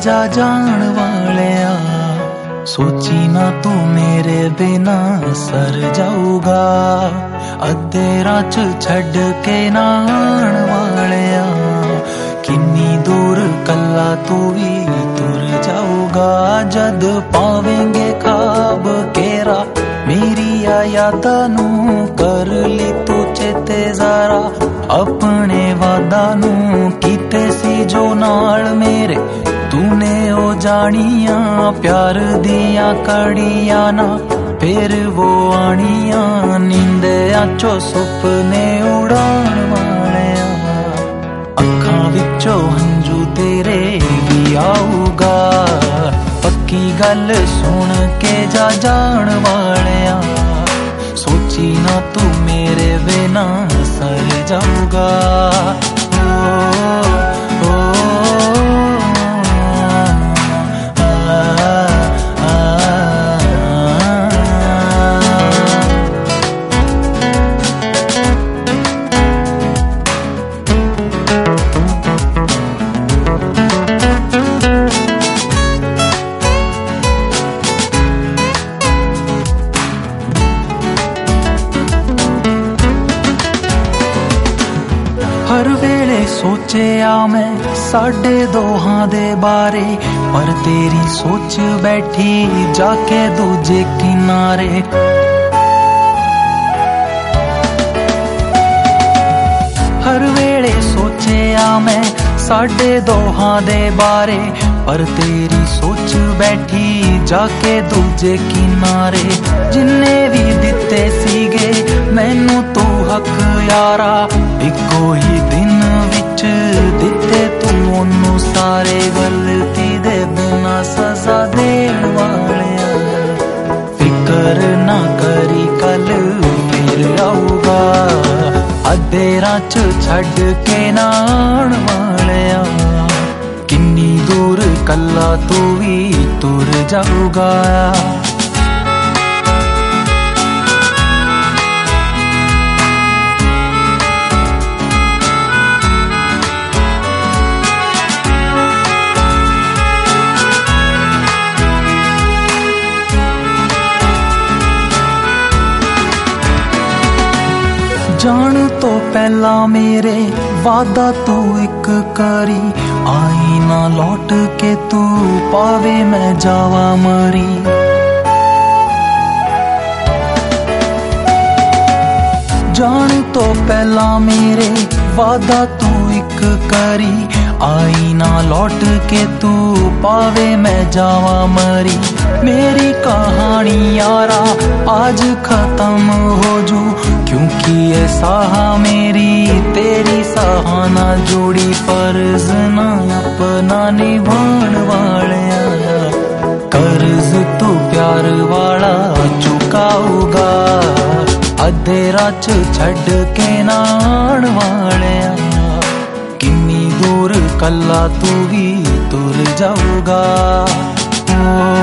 जा जान वालिया, सोची ना तू मेरे बिना सर जाऊगा। अद्धे राह च छड़ के नाण वालिया, किन्नी दूर कल्ला तू भी तुर जाऊगा। जद पावेंगे ख्वाब केरा मेरी यादा नू, कर ली तू चेते जरा अपने वादा नू। कीते सी जो नाल मेरे तूने ओ जानिया, प्यार दिया कड़िया ना फिर वो आनिया। नींदे आचो सुपने उड़ान वालिया, अखां विचों हंजू तेरे भी आऊगा। पक्की गल सुन के जा जान वालिया, सोची ना तू मेरे बिना सर जाऊगा। ओ, ओ, हर वेले सोचिया मैं साडे दोहां दे बारे, पर तेरी सोच बैठी जाके दूजे किनारे। हर वेले सोचिया मैं साडे दोहां दे बारे, पर तेरी सोच बैठी जाके दूजे किनारे। जिन्ने भी दिते सीगे मैनू तू हक यारा, इको ही दिन विच दिते तू ओनू सारे। गलती दे बिना सजा देण वालिया, फिकर ना करी कल फिर आऊगा। अद्धे राह च छड़ के नाण वालिया, किन्नी दूर कल्ला तू भी तुर जाऊगा। जान तो पहला मेरे वादा तू एक करी, आई ना लौट के तू पावे मैं जावा मरी। जान तो पहला मेरे वादा तू एक करी, आई ना लौट के तू पावे मैं जावा मरी। मेरी कहानी यारा आज खत्म हो जू, क्योंकि ये साहा मेरी तेरी साहा ना जोड़ी। फर्ज ना अपना निभान वालिया, कर्ज तू प्यार वाला चुकाऊगा। अद्धे राह च छड़ के नाण वालिया, किन्नी दूर कल्ला तू भी तुर जाऊगा।